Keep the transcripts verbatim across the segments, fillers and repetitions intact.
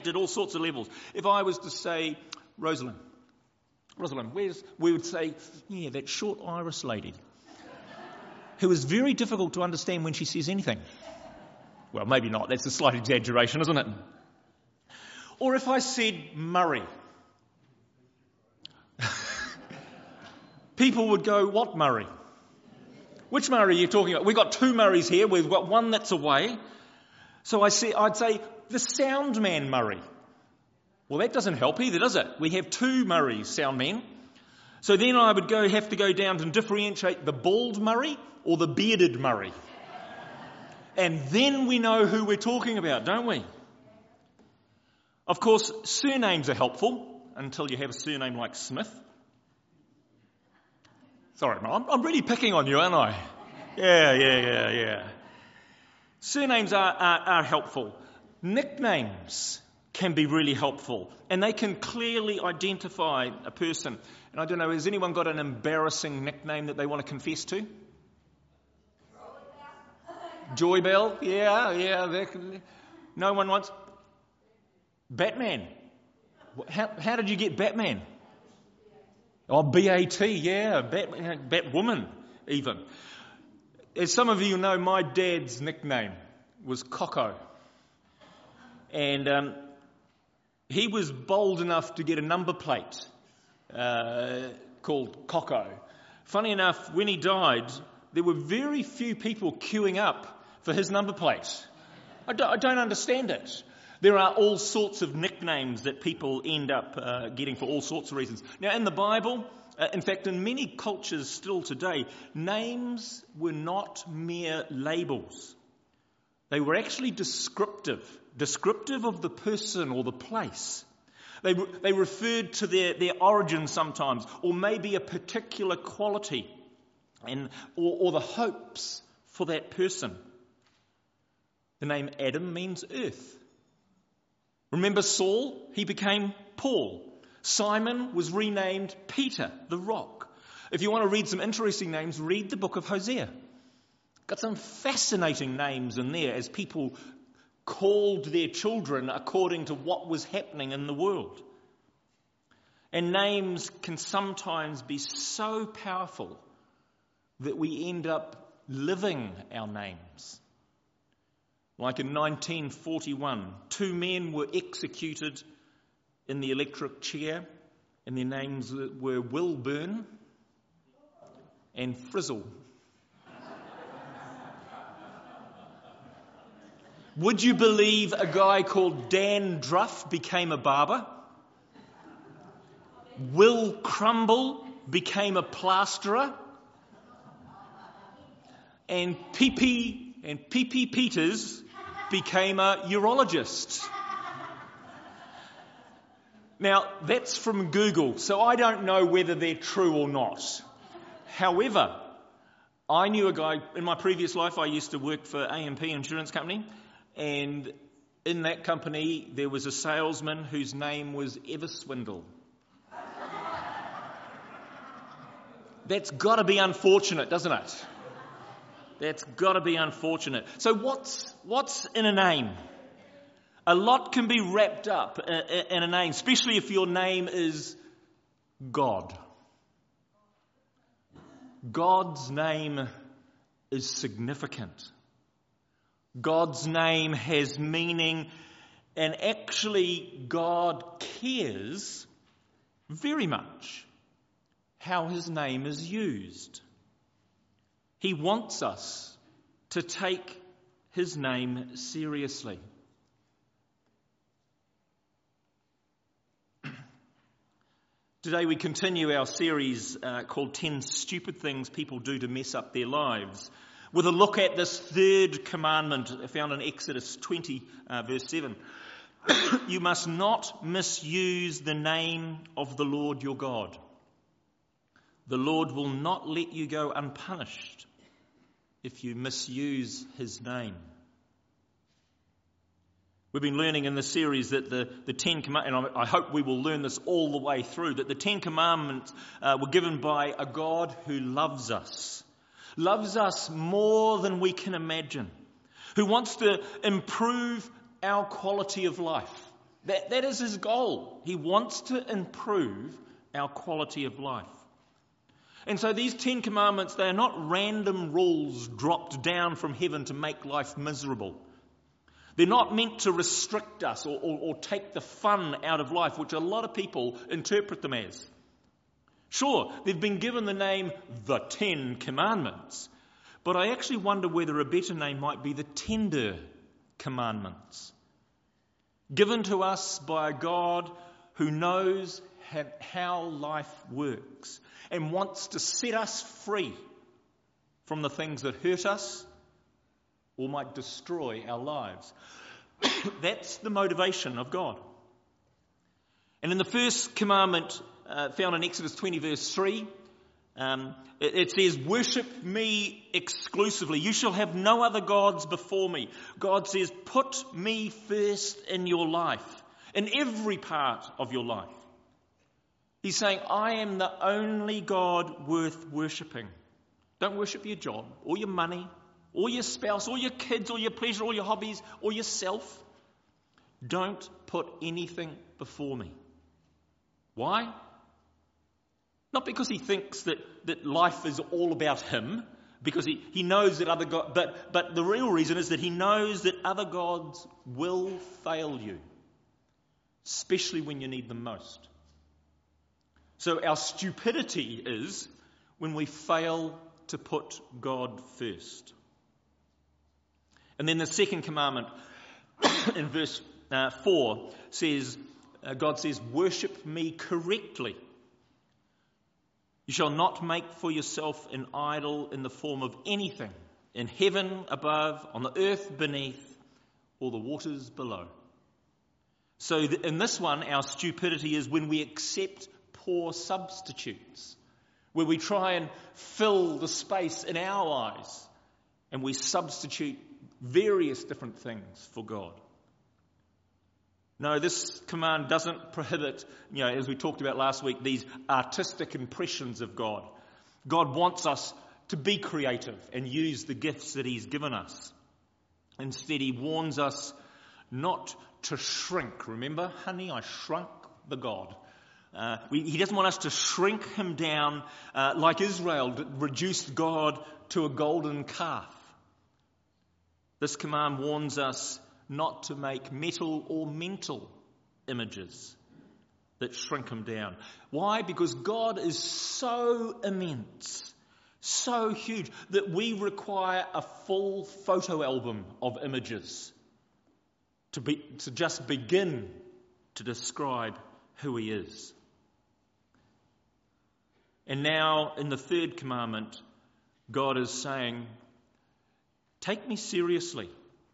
at all sorts of levels. If I was to say, Rosalind, Rosalind, where's, we would say, yeah, that short Irish lady who is very difficult to understand when she says anything. Well, maybe not. That's a slight exaggeration, isn't it? Or if I said Murray, people would go, what Murray? Which Murray are you talking about? We've got two Murrays here. We've got one that's away. So I say, I'd say the sound man Murray. Well, that doesn't help either, does it? We have two Murrays, sound men. So then I would go have to go down and differentiate the bald Murray or the bearded Murray. And then we know who we're talking about, don't we? Of course, surnames are helpful until you have a surname like Smith. Sorry, I'm, I'm really picking on you, aren't I? Yeah, yeah, yeah, yeah. Surnames are, are, are helpful. Nicknames can be really helpful, and they can clearly identify a person. And I don't know, has anyone got an embarrassing nickname that they want to confess to? Joy Bell? Yeah, yeah. No one wants... Batman. How, how did you get Batman? Oh, B A T, yeah. Bat, Batwoman, even. As some of you know, my dad's nickname was Coco. And um, he was bold enough to get a number plate uh, called Coco. Funny enough, when he died, there were very few people queuing up for his number plate. I don't, I don't understand it. There are all sorts of nicknames that people end up uh, getting for all sorts of reasons. Now, in the Bible, uh, in fact, in many cultures still today, names were not mere labels. They were actually descriptive, descriptive of the person or the place. They, they referred to their, their origin sometimes, or maybe a particular quality, and or, or the hopes for that person. The name Adam means earth. Remember Saul? He became Paul. Simon was renamed Peter, the rock. If you want to read some interesting names, read the book of Hosea. Got some fascinating names in there as people called their children according to what was happening in the world. And names can sometimes be so powerful that we end up living our names. Like in nineteen forty-one, two men were executed in the electric chair, and their names were Wilburn and Frizzle. Would you believe a guy called Dan Druff became a barber? Will Crumble became a plasterer? And Pee-Pee and Pee-Pee Peters became a urologist. Now, that's from Google, so I don't know whether they're true or not. However, I knew a guy, in my previous life, I used to work for A M P Insurance Company, and in that company, there was a salesman whose name was Everswindle. That's got to be unfortunate, doesn't it? That's got to be unfortunate. So what's what's in a name? A lot can be wrapped up in a name, especially if your name is God. God's name is significant. God's name has meaning, and actually God cares very much how his name is used. He wants us to take his name seriously. Today we continue our series uh, called ten Stupid Things People Do to Mess Up Their Lives, with a look at this third commandment found in Exodus twenty, uh, verse seven. You must not misuse the name of the Lord your God. The Lord will not let you go unpunished if you misuse his name. We've been learning in this series that the, the Ten Commandments, and I hope we will learn this all the way through, that the Ten Commandments uh, were given by a God who loves us, loves us more than we can imagine, who wants to improve our quality of life, That, that is his goal. He wants to improve our quality of life. And so these Ten Commandments, they are not random rules dropped down from heaven to make life miserable. They're not meant to restrict us or, or, or take the fun out of life, which a lot of people interpret them as. Sure, they've been given the name the Ten Commandments, but I actually wonder whether a better name might be the Tender Commandments, given to us by a God who knows how life works and wants to set us free from the things that hurt us or might destroy our lives. That's the motivation of God. And in the first commandment uh, found in Exodus twenty verse three, um, it, it says, "Worship me exclusively. You shall have no other gods before me." God says, put me first in your life, in every part of your life. He's saying, I am the only God worth worshipping. Don't worship your job or your money or your spouse or your kids or your pleasure or your hobbies or yourself. Don't put anything before me. Why? Not because he thinks that, that life is all about him, because he, he knows that other gods, but, but the real reason is that he knows that other gods will fail you, especially when you need them most. So our stupidity is when we fail to put God first. And then the second commandment in verse uh, four says, uh, God says, worship me correctly. You shall not make for yourself an idol in the form of anything in heaven above, on the earth beneath, or the waters below. So in this one, our stupidity is when we accept poor substitutes, where we try and fill the space in our eyes and we substitute various different things for God. No, this command doesn't prohibit, you know, as we talked about last week, these artistic impressions of God. God wants us to be creative and use the gifts that he's given us. Instead, he warns us not to shrink. Remember, honey, I shrunk the God. Uh, we, he doesn't want us to shrink him down uh, like Israel reduced God to a golden calf. This command warns us not to make metal or mental images that shrink him down. Why? Because God is so immense, so huge, that we require a full photo album of images to, be, to just begin to describe who he is. And now, in the third commandment, God is saying, take me seriously.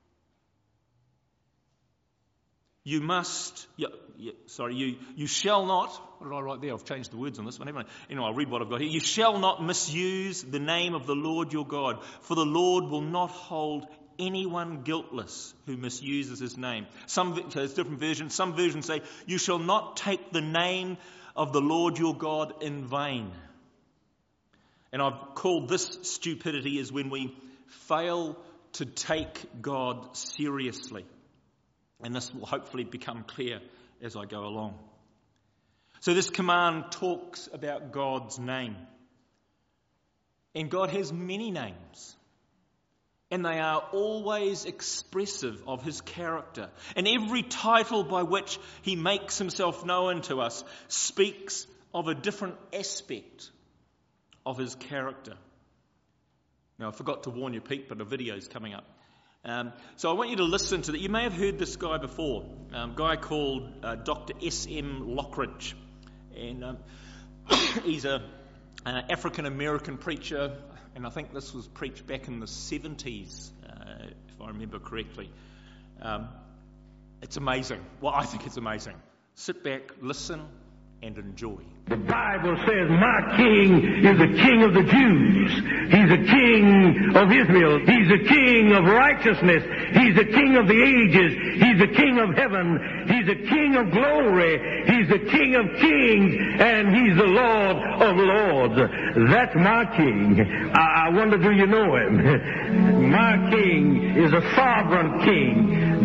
You must, yeah, yeah, sorry, you, you shall not, what did I write there? I've changed the words on this one, haven't I? Anyway, I'll read what I've got here. You shall not misuse the name of the Lord your God, for the Lord will not hold anyone guiltless who misuses his name. Some, there's different versions. Some versions say, you shall not take the name of the Lord your God in vain. And I've called this stupidity is when we fail to take God seriously. And this will hopefully become clear as I go along. So this command talks about God's name. And God has many names. And they are always expressive of his character. And every title by which he makes himself known to us speaks of a different aspect of his character. Now, I forgot to warn you, Pete, but a video's coming up. Um, so I want you to listen to that. You may have heard this guy before, um, a guy called uh, Doctor S M Lockridge. And um, he's an African-American preacher, and I think this was preached back in the seventies, uh, if I remember correctly. Um, it's amazing. Well, I think it's amazing. Sit back, listen, and enjoy. The Bible says, my king is the king of the Jews. He's a king of Israel. He's a king of righteousness. He's the king of the ages. He's the king of heaven. He's the king of glory. He's the king of kings. And he's the Lord of lords. That's my king. I, I wonder, do you know him? My king is a sovereign king.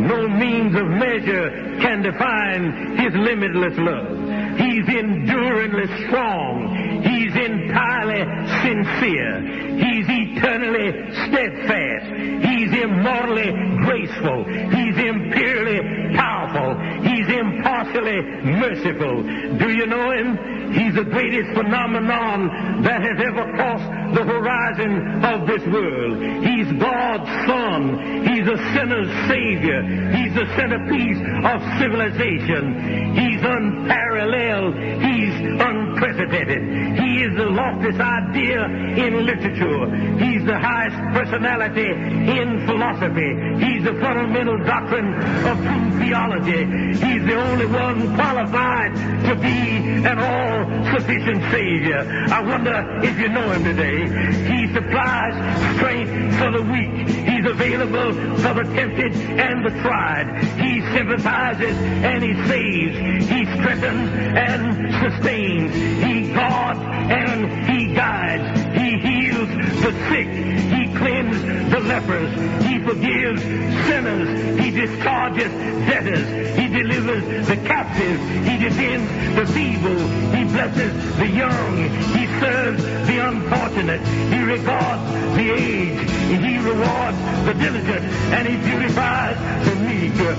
No means of measure can define his limitless love. He's enduringly strong. He's entirely sincere. He's eternally steadfast. He's immortally graceful. He's imperially powerful. He's impartially merciful. Do you know him? He's the greatest phenomenon that has ever crossed the horizon of this world. He's God's Son. He's a sinner's Savior. He's the centerpiece of civilization. He's unparalleled. He's unprecedented. He is the loftiest idea in literature. He's the highest personality in philosophy. He's the fundamental doctrine of true theology. He's the only one qualified to be an all-sufficient Savior. I wonder if you know him today. He supplies strength for the weak. He's available for the tempted and the tried. He sympathizes and he saves. He strengthens and sustains. He guards and he guides. He heals the sick. He cleanses the lepers. He forgives sinners. He discharges debtors. He delivers the captive. He defends the feeble. He blesses the young. He serves the unfortunate. He regards the aged. He rewards the diligent. And he beautifies the meek.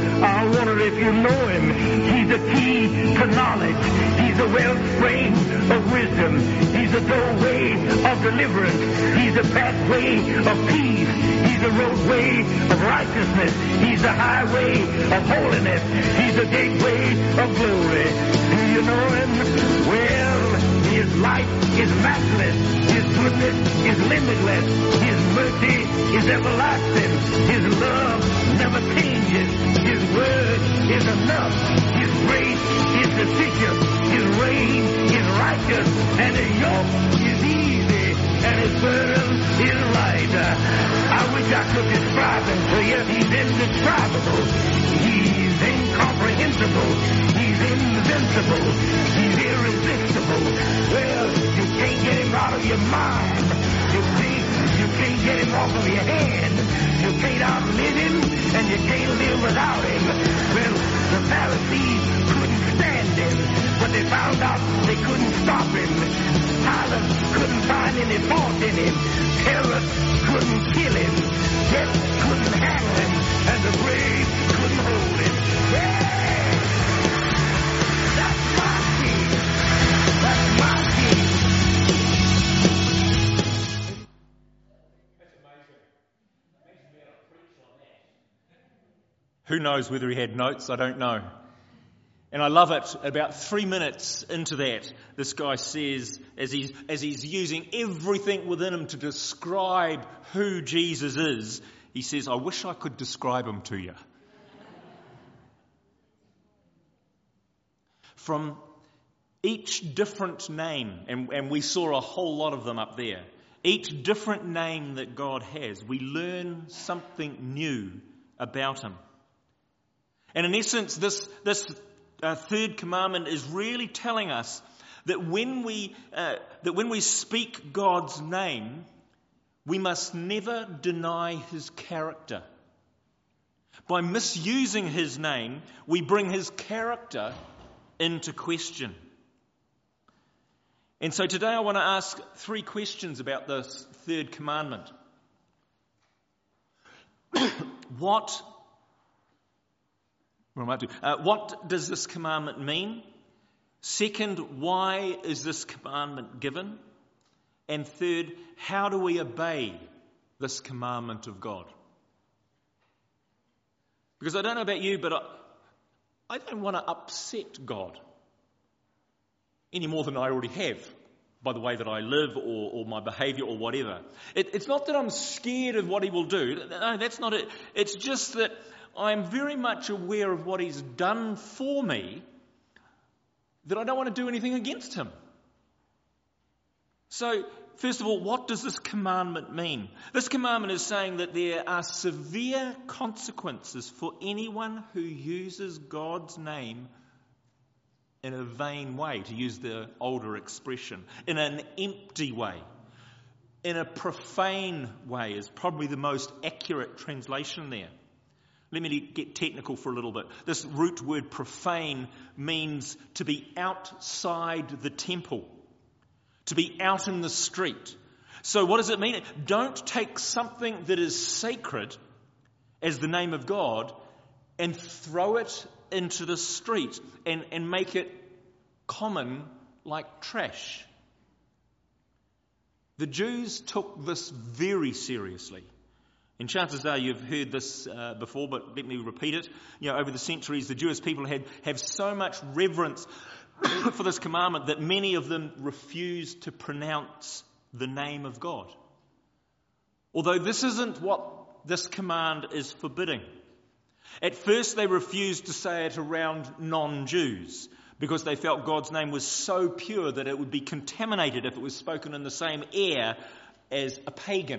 I wonder if you know him. He's a key to knowledge. He's a wellspring of wisdom. He's a doorway of deliverance. He's a pathway of peace. He's a roadway of righteousness. He's a highway of holiness. He's a gateway of glory. Do you know him? Well, his life is matchless. His goodness is limitless. His mercy is everlasting. His love never changes. His word is enough. His grace is sufficient. His reign is righteous. And his yoke is easy. And his burden is light. I wish I could describe him to you. He's indescribable. He's incomprehensible. He's invincible. He's irresistible. Well, you can't get him out of your mind. You can't, you can't get him off of your hand. You can't outlive him, and you can't live without him. Well, the Pharisees couldn't stand him, but they found out they couldn't stop him. Pilate couldn't find any fault in him. Herod couldn't kill him. Death couldn't handle him, and the grave couldn't hold him. Yeah! That's my king. That's my king. Who knows whether he had notes? I don't know. And I love it. About three minutes into that, this guy says, as he's, as he's using everything within him to describe who Jesus is, he says, I wish I could describe him to you. From each different name, and, and we saw a whole lot of them up there, each different name that God has, we learn something new about him. And in essence, this, this uh, third commandment is really telling us that when we uh, that when we speak God's name, we must never deny his character. By misusing his name, we bring his character into question. And so today I want to ask three questions about this third commandment. What What am I up to? Uh, what does this commandment mean? Second, why is this commandment given? And third, how do we obey this commandment of God? Because I don't know about you, but I, I don't want to upset God any more than I already have by the way that I live or, or my behaviour or whatever. It, it's not that I'm scared of what he will do. No, that's not it. It's just that I'm very much aware of what he's done for me, that I don't want to do anything against him. So, first of all, what does this commandment mean? This commandment is saying that there are severe consequences for anyone who uses God's name in a vain way, to use the older expression, in an empty way, in a profane way is probably the most accurate translation there. Let me get technical for a little bit. This root word profane means to be outside the temple, to be out in the street. So what does it mean? Don't take something that is sacred as the name of God and throw it into the street and, and make it common like trash. The Jews took this very seriously. And chances are you've heard this uh, before, but let me repeat it. You know, over the centuries, the Jewish people had have so much reverence for this commandment that many of them refused to pronounce the name of God. Although this isn't what this command is forbidding. At first they refused to say it around non-Jews because they felt God's name was so pure that it would be contaminated if it was spoken in the same air as a pagan.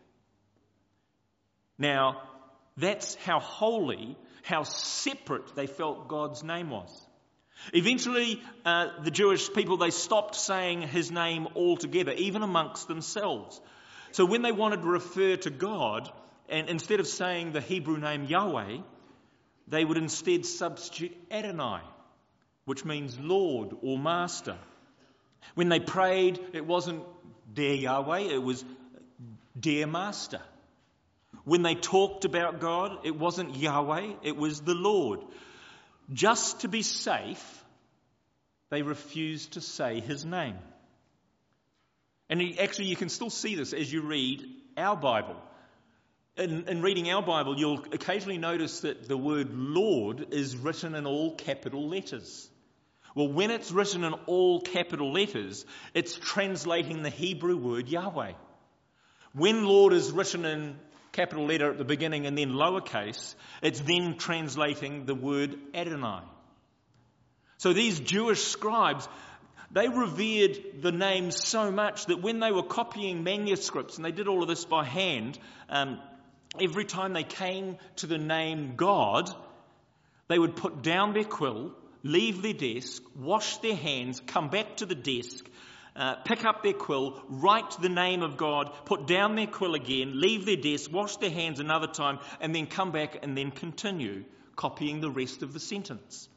Now, that's how holy, how separate they felt God's name was. Eventually, uh, the Jewish people, they stopped saying his name altogether, even amongst themselves. So when they wanted to refer to God, and instead of saying the Hebrew name Yahweh, they would instead substitute Adonai, which means Lord or Master. When they prayed, it wasn't dear Yahweh, it was dear Master. When they talked about God, it wasn't Yahweh, it was the Lord. Just to be safe, they refused to say his name. And actually, you can still see this as you read our Bible. In, in reading our Bible, you'll occasionally notice that the word Lord is written in all capital letters. Well, when it's written in all capital letters, it's translating the Hebrew word Yahweh. When Lord is written in capital letter at the beginning and then lowercase, it's then translating the word Adonai. So these Jewish scribes, they revered the name so much that when they were copying manuscripts, and they did all of this by hand, um, every time they came to the name God, they would put down their quill, leave their desk, wash their hands, come back to the desk, uh, pick up their quill, write the name of God, put down their quill again, leave their desk, wash their hands another time, and then come back and then continue copying the rest of the sentence.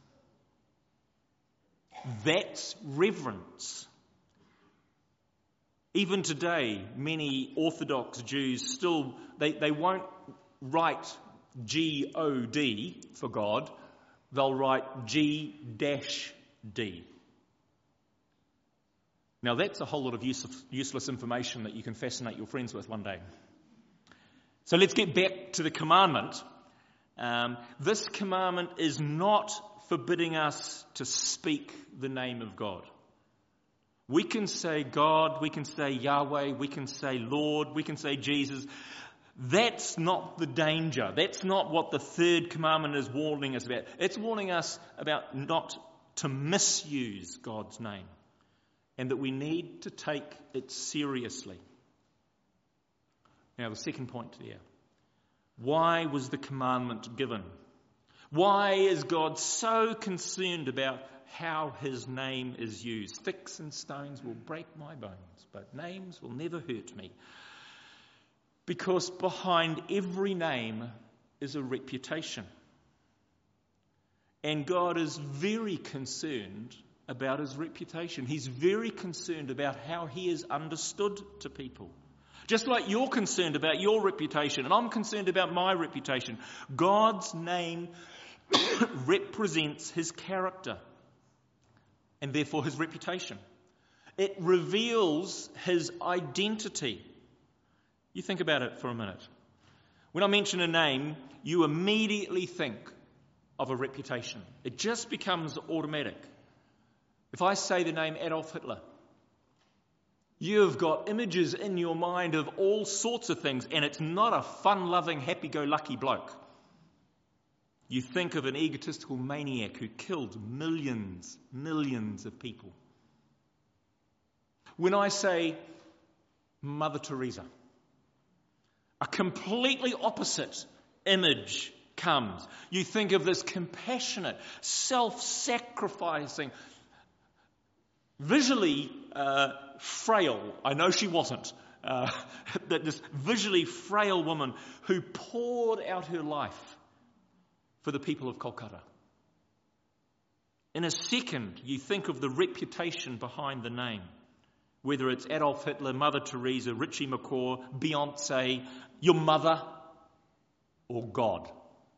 That's reverence. Even today, many Orthodox Jews still, they, they won't write G O D for God, they'll write G D. Now that's a whole lot of useless, useless information that you can fascinate your friends with one day. So let's get back to the commandment. Um, this commandment is not forbidding us to speak the name of God. We can say God, we can say Yahweh, we can say Lord, we can say Jesus. That's not the danger. That's not what the third commandment is warning us about. It's warning us about not to misuse God's name and that we need to take it seriously. Now, the second point there. Why was the commandment given? Why is God so concerned about how his name is used? Sticks and stones will break my bones, but names will never hurt me. Because behind every name is a reputation. And God is very concerned about his reputation. He's very concerned about how he is understood to people. Just like you're concerned about your reputation, and I'm concerned about my reputation. God's name represents his character, and therefore his reputation. It reveals his identity. You think about it for a minute. When I mention a name, you immediately think of a reputation. It just becomes automatic. If I say the name Adolf Hitler, you've got images in your mind of all sorts of things, and it's not a fun-loving, happy-go-lucky bloke. You think of an egotistical maniac who killed millions, millions of people. When I say Mother Teresa, a completely opposite image comes. You think of this compassionate, self-sacrificing, visually uh, frail, I know she wasn't, uh, but this visually frail woman who poured out her life for the people of Kolkata. In a second, you think of the reputation behind the name. Whether it's Adolf Hitler, Mother Teresa, Richie McCaw, Beyonce, your mother, or God.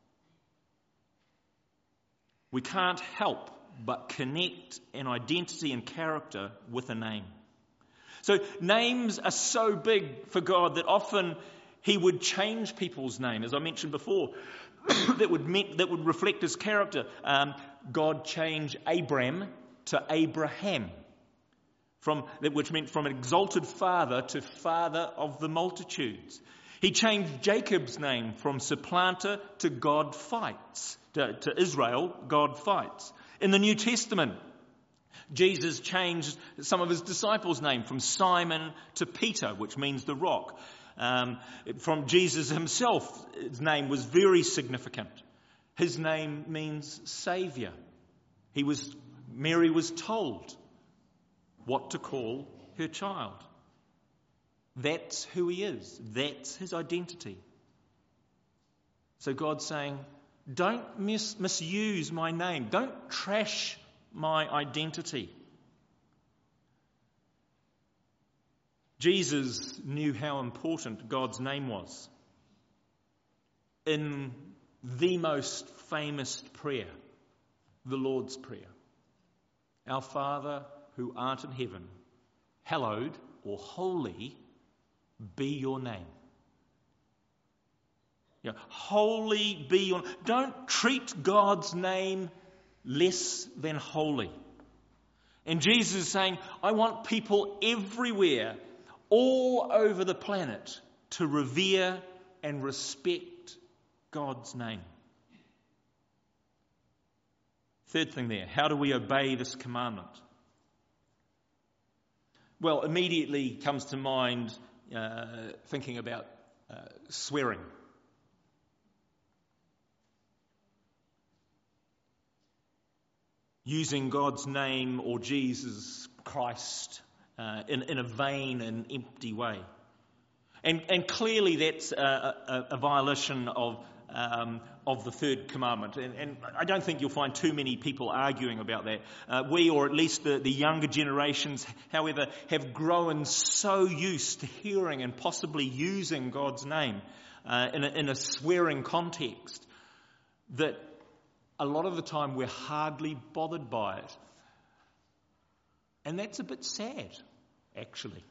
We can't help but connect an identity and character with a name. So names are so big for God that often he would change people's name, as I mentioned before, that would mean, that would reflect his character. Um, God changed Abram to Abraham, from which meant from an exalted father to father of the multitudes. He changed Jacob's name from supplanter to God fights, to, to Israel, God fights. In the New Testament, Jesus changed some of his disciples' name from Simon to Peter, which means the rock. Um, from Jesus himself, his name was very significant. His name means Saviour. He was, Mary was told what to call her child. That's who he is. That's his identity. So God's saying, don't mis- misuse my name. Don't trash my identity. Jesus knew how important God's name was. In the most famous prayer, the Lord's Prayer, Our Father who art in heaven, hallowed or holy be your name. Yeah, holy be your name. Don't treat God's name less than holy. And Jesus is saying, I want people everywhere, all over the planet, to revere and respect God's name. Third thing there, how do we obey this commandment? Well, immediately comes to mind uh, thinking about uh, swearing. Using God's name or Jesus Christ uh, in, in a vain and empty way. And, and clearly that's a, a, a violation of Um, of the third commandment. And, and I don't think you'll find too many people arguing about that. Uh, we, or at least the, the younger generations, however, have grown so used to hearing and possibly using God's name uh, in, a, in a swearing context that a lot of the time we're hardly bothered by it. And that's a bit sad, actually.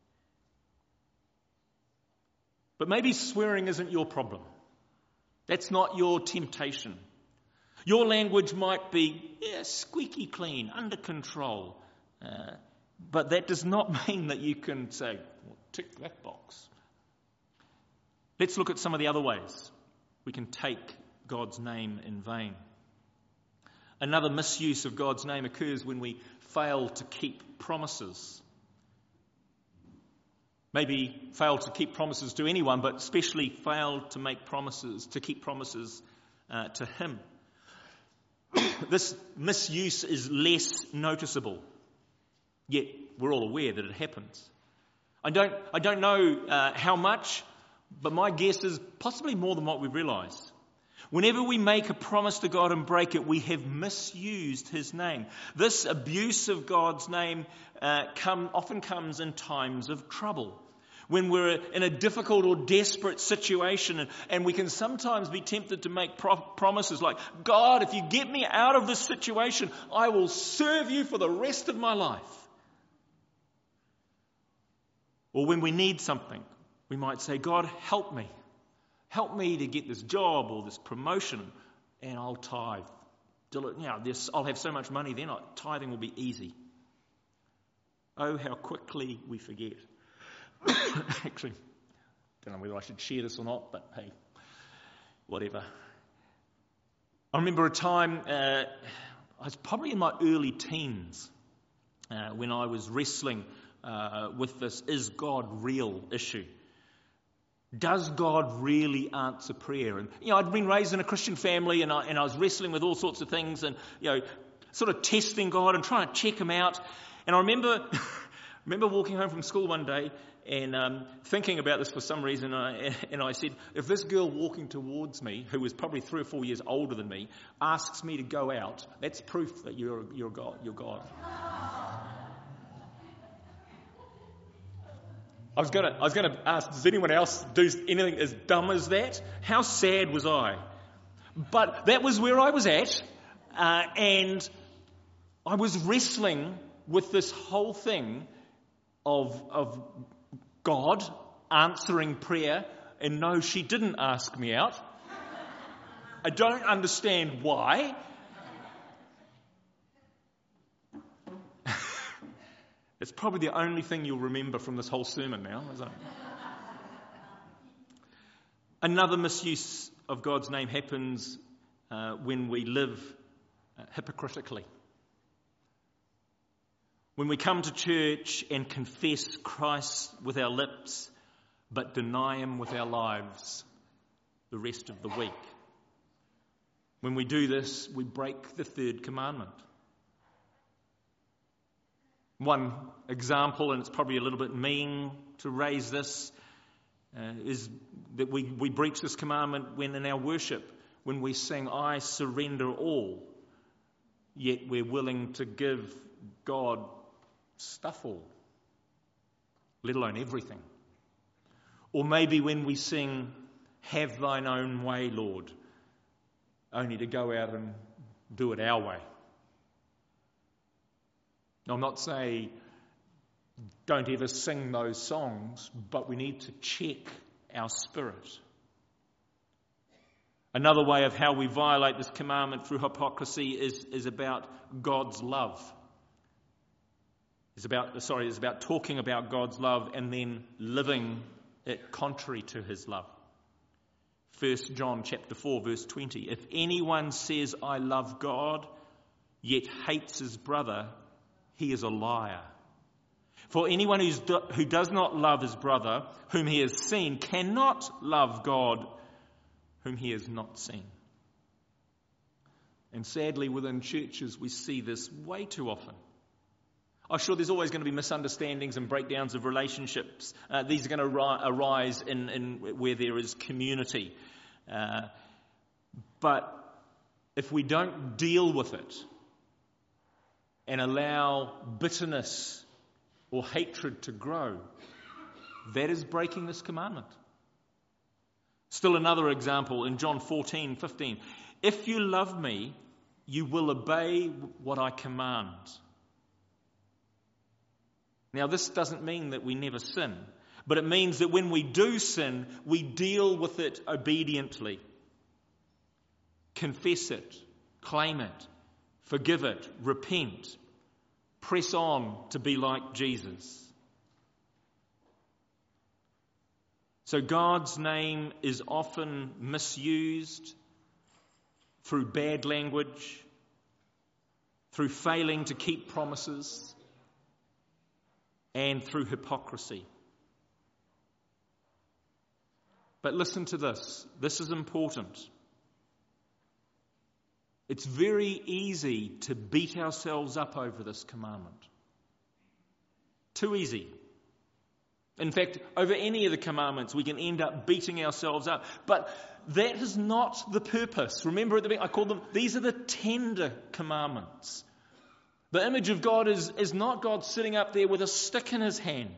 But maybe swearing isn't your problem. That's not your temptation. Your language might be yeah, squeaky clean, under control. Uh, but that does not mean that you can say, well, tick that box. Let's look at some of the other ways we can take God's name in vain. Another misuse of God's name occurs when we fail to keep promises. Maybe fail to keep promises to anyone, but especially fail to make promises, to keep promises uh, to him. This misuse is less noticeable, yet we're all aware that it happens. I don't, I don't know uh, how much, but my guess is possibly more than what we realise. Whenever we make a promise to God and break it, we have misused his name. This abuse of God's name uh, come, often comes in times of trouble. When we're in a difficult or desperate situation, and, and we can sometimes be tempted to make pro- promises like, God, if you get me out of this situation, I will serve you for the rest of my life. Or when we need something, we might say, God, help me. Help me to get this job or this promotion, and I'll tithe. You know, this, I'll have so much money then, tithing will be easy. Oh, how quickly we forget. Actually, don't know whether I should share this or not, but hey, whatever. I remember a time, uh, I was probably in my early teens, uh, when I was wrestling uh, with this is God real issue. Does God really answer prayer? And, you know, I'd been raised in a Christian family, and I, and I was wrestling with all sorts of things and, you know, sort of testing God and trying to check him out. And I remember, remember walking home from school one day and um, thinking about this for some reason, I, and I said, if this girl walking towards me, who was probably three or four years older than me, asks me to go out, that's proof that you're you're God. You're God. I was gonna I was gonna ask, does anyone else do anything as dumb as that? How sad was I? But that was where I was at, uh, and I was wrestling with this whole thing of of God answering prayer, and no, she didn't ask me out. I don't understand why. It's probably the only thing you'll remember from this whole sermon now, isn't it? Another misuse of God's name happens uh, when we live uh, hypocritically. When we come to church and confess Christ with our lips, but deny Him with our lives the rest of the week. When we do this, we break the third commandment. One example, and it's probably a little bit mean to raise this, uh, is that we, we breach this commandment when in our worship, when we sing, I surrender all, yet we're willing to give God stuff all, let alone everything. Or maybe when we sing, have thine own way, Lord, only to go out and do it our way. Now, I'm not saying don't ever sing those songs, but we need to check our spirit. Another way of how we violate this commandment through hypocrisy is, is about God's love. It's about, sorry, it's about talking about God's love and then living it contrary to His love. First John chapter four, verse twenty. If anyone says, I love God, yet hates his brother, he is a liar. For anyone who's do, who does not love his brother, whom he has seen, cannot love God, whom he has not seen. And sadly, within churches, we see this way too often. I'm sure there's always going to be misunderstandings and breakdowns of relationships. Uh, these are going to ri- arise in, in where there is community. Uh, but if we don't deal with it and allow bitterness or hatred to grow, that is breaking this commandment. Still another example in John fourteen fifteen. If you love me, you will obey what I command. Now, this doesn't mean that we never sin, but it means that when we do sin, we deal with it obediently. Confess it, claim it, forgive it, repent, press on to be like Jesus. So God's name is often misused through bad language, through failing to keep promises, and through hypocrisy. But listen to this. This is important. It's very easy to beat ourselves up over this commandment. Too easy. In fact, over any of the commandments, we can end up beating ourselves up. But that is not the purpose. Remember at the beginning, I called them, these are the tender commandments. The image of God is, is not God sitting up there with a stick in His hand.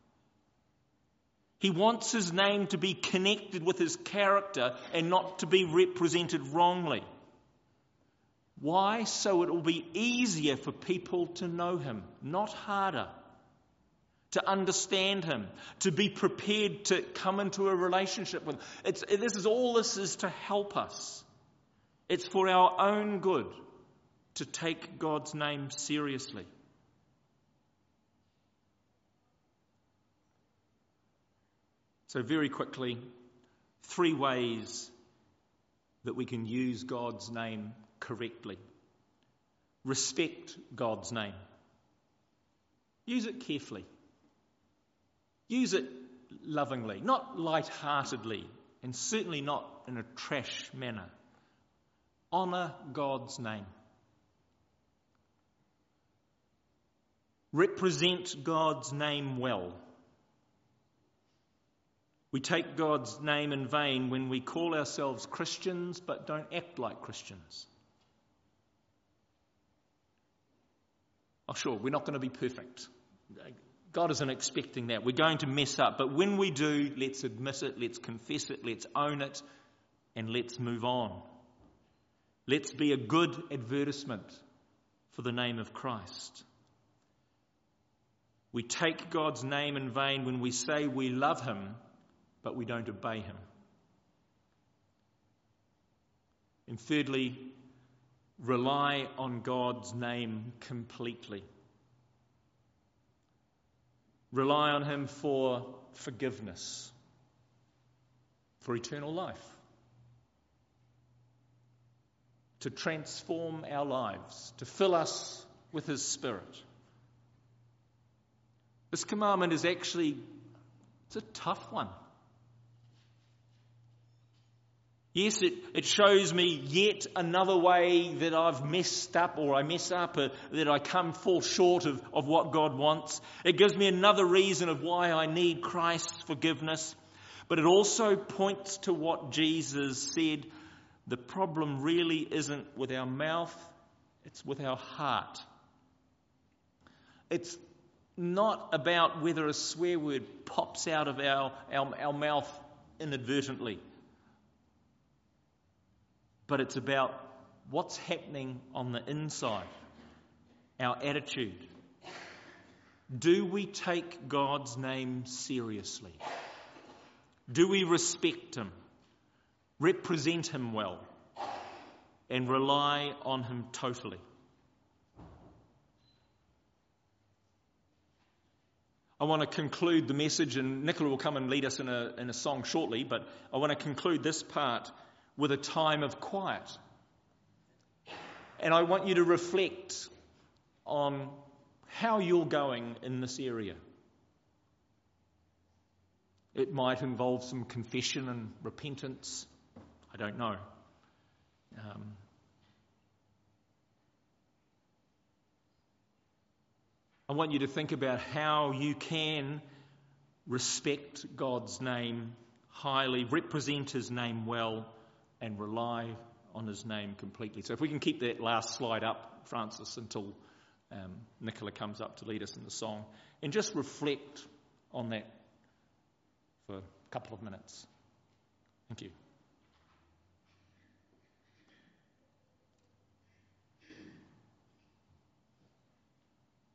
He wants His name to be connected with His character and not to be represented wrongly. Why? So it will be easier for people to know Him, not harder. To understand Him, to be prepared to come into a relationship with Him. It's, this is all this is to help us. It's for our own good to take God's name seriously. So very quickly, three ways that we can use God's name correctly. Respect God's name. Use it carefully. Use it lovingly, not light-heartedly, and certainly not in a trash manner. Honour God's name. Represent God's name well. We take God's name in vain when we call ourselves Christians but don't act like Christians. Oh, sure, we're not going to be perfect. God isn't expecting that. We're going to mess up. But when we do, let's admit it, let's confess it, let's own it, and let's move on. Let's be a good advertisement for the name of Christ. We take God's name in vain when we say we love him, but we don't obey him. And thirdly, rely on God's name completely. Rely on him for forgiveness, for eternal life, to transform our lives, to fill us with his Spirit. This commandment is actually, it's a tough one. Yes, it, it shows me yet another way that I've messed up or I mess up, or that I come fall short of, of what God wants. It gives me another reason of why I need Christ's forgiveness. But it also points to what Jesus said. The problem really isn't with our mouth, it's with our heart. It's not about whether a swear word pops out of our, our, our mouth inadvertently. But it's about what's happening on the inside, our attitude. Do we take God's name seriously? Do we respect him, represent him well, and rely on him totally? I want to conclude the message, and Nicola will come and lead us in a, in a song shortly, but I want to conclude this part with a time of quiet. And I want you to reflect on how you're going in this area. It might involve some confession and repentance. I don't know. Um, I want you to think about how you can respect God's name highly, represent his name well, and rely on his name completely. So if we can keep that last slide up, Francis, until um, Nicola comes up to lead us in the song, and just reflect on that for a couple of minutes. Thank you.